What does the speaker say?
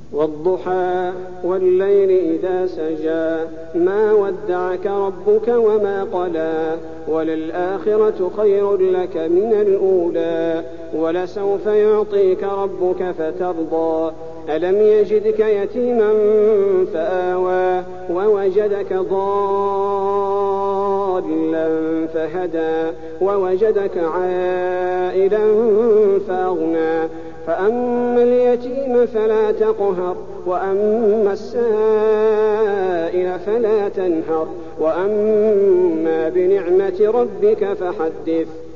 والضحى والليل إذا سجى ما ودعك ربك وما قلى وللآخرة خير لك من الأولى ولسوف يعطيك ربك فترضى ألم يجدك يتيما فآوى ووجدك ضالا فهدى ووجدك عائلا فأغنى فأما اليتيم فلا تقهر وأما السائل فلا تنهر وأما بنعمة ربك فحدث.